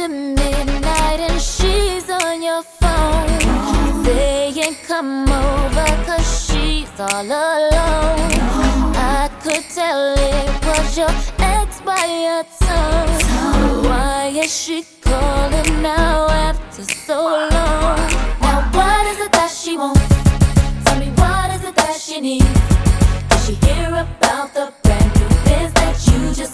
after midnight and she's on your phone, saying come over 'cause she's all alone. I could tell it was your ex by your tone. Why is she calling now after so long? Now what is it that she wants? Tell me what is it that she needs?